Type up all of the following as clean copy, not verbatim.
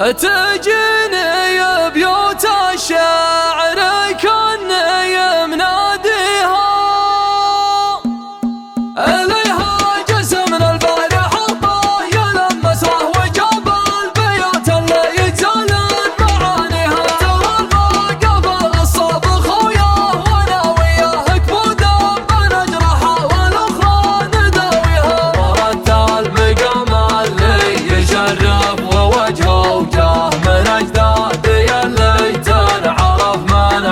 تجيني بيوت الشعر كأني مناديها إليها جسم من البارح الطايل مسرح وجاب البيوت اللي يتزالن معانيها ترى الواقف الصبخ وياه وانا وياه كبودا بنجرحها والاخرى نداويها ورد المقام اللي يشرف ووجهه وجاه من اجدادي اللي تنعرف من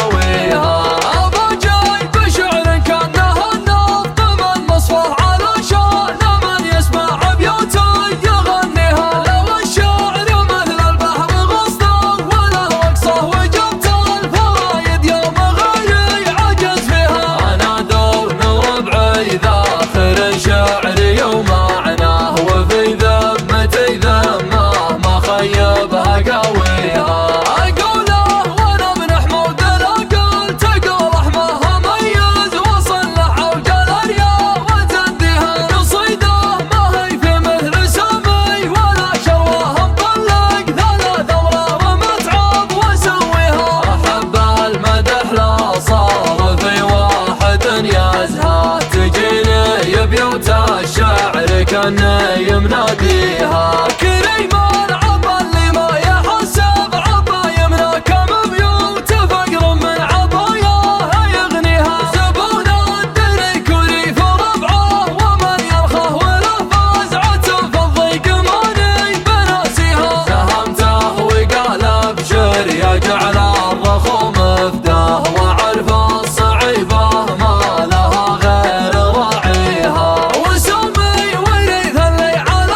عزاويها ابا جاي بشعر كانه النفط من مصفى علشان من يسمع بيوته يغنيها لو الشعر مثل البحر غصنه وله وقصه وجبت الفرايد يوم غيري عجز فيها انا دون ربعي ذاخر شعري ومعناه وفي ذمتي ذمه ما خيبها قويها اقوله وانا من حمود الاقل تقول رحمه ميز وصلح وجل الريا وتنديها قصيده ما هي في مثل سمي ولا شروه مطلق ثلاث اورار متعب وسويها احب المدح لا صار في واحد يزهى تجيني بيوت الشعر كاني مناديها كريم العبا اللي ما يحسب عبا يمنى كم بيوت فقر من عباياه يغنيها زبون الدري كريف ربعه ومن يرخه وله فزعة في الضيق ماني بناسيها سهمته وقال بشر يجعل الرخو مفداه وعرف الصعيبه ما لها غير راعيها وسمي وريث اللي على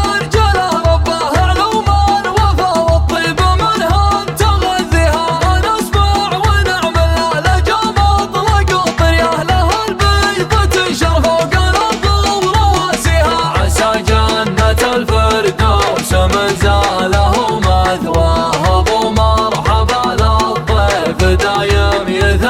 المرجله رباه علوما وفا والطيب منها تغذيها ما نسمع ونعمل لجام اطلق الطرياه لها البيض تنشر فوق الارض ورواسيها عسى جنة الفردوس من زاله مثواه ابو مرحبا للضيف دايم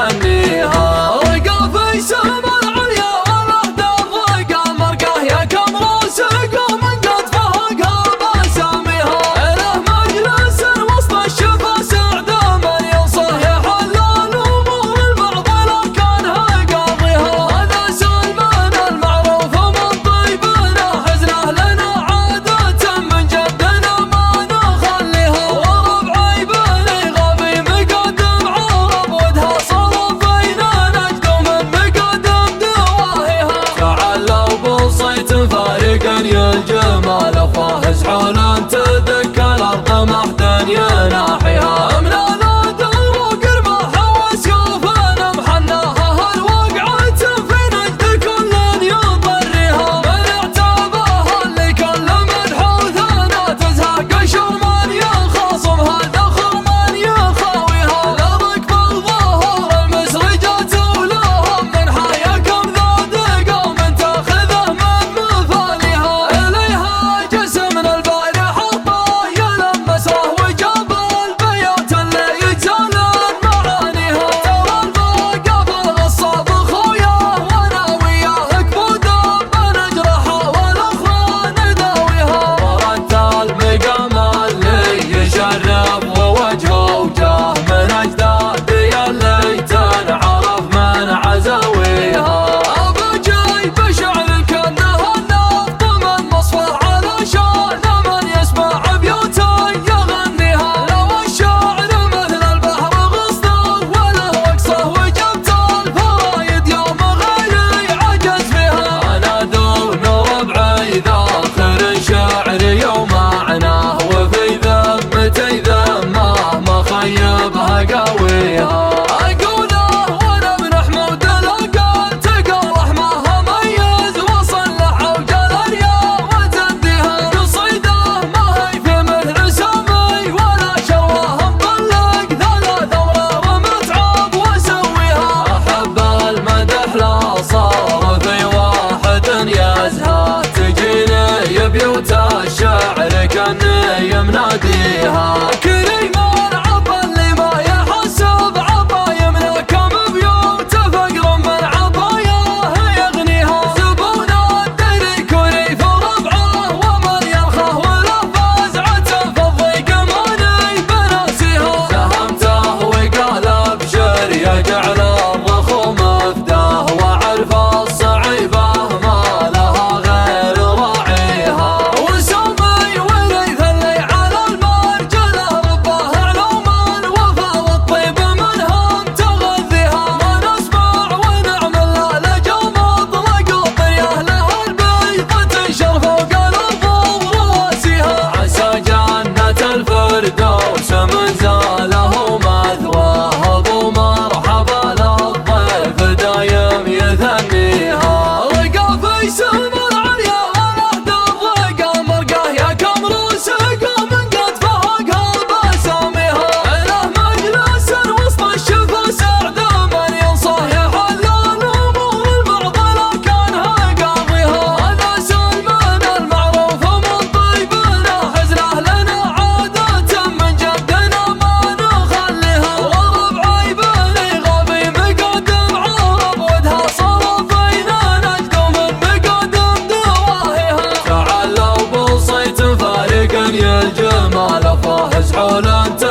يثنيها رقى في سما العليا والاهداف رقى مرقاه يا كم راسق ومن قد فهقها باساميها له مجلس وسط الشفا سعد من ينصح يحل الامور المعضله كانها قاضيها هذا سلمان المعروف من طيبنا حزنه لنا عاده من جدنا ما نخليها وربعي بني غبي مقدم عرب ودها صرفينا نجد من مقدم دواهيها تعالوا بصيت فارقا يا الجمال فاهز حول تذكر الارض محدا يناحيها من الادر وقرمها وسيوفنا محناها الوقعة في نجد كل يضريها من اعتابها اللي كل مدحوثنا تزهق شرمان يخاصمها دخر من يخاويها لركب الظهور المسرجات ولهم من حياكم ذا دقا ومن تاخذه من مثاليها اليها جسم من البارح الطايل مسرح وجاب البيوت اللي يتزالن معانيها ترى الواقف الصابخ وياه وانا وياه كبودا بنجرحها والاخرى نداويها ورد المقام اللي يشرف ووجهه وجاه من اجدادي اللي تنعرف من عزاويها ابا جاي بشعر كانه النفط من مصفى علشان من يسمع بيوته يغنيها لو الشعر مثل البحر غصنه وله وقصه وجبت الفرايد يوم غيري عجز فيها انا دون ربعي ذاخر شعري ومعناه وفي ذمتي ذمه ما خيبها قويها اقوله وانا من حمود الاقل تقول رحمه ميز وصلح وجل الريا وتنديها قصيده ما هي في مثل سمي ولا شروه مطلق ثلاث اورار متعب وسويها احب المدح لا صار في واحد يزهى تجيني بيوت الشعر كاني مناديها كريم العبا اللي ما يحسب عبا يمنى كم بيوت فقر من عباياه يغنيها زبون الدري كريف ربعه ومن يرخه وله فزعة في الضيق قول انت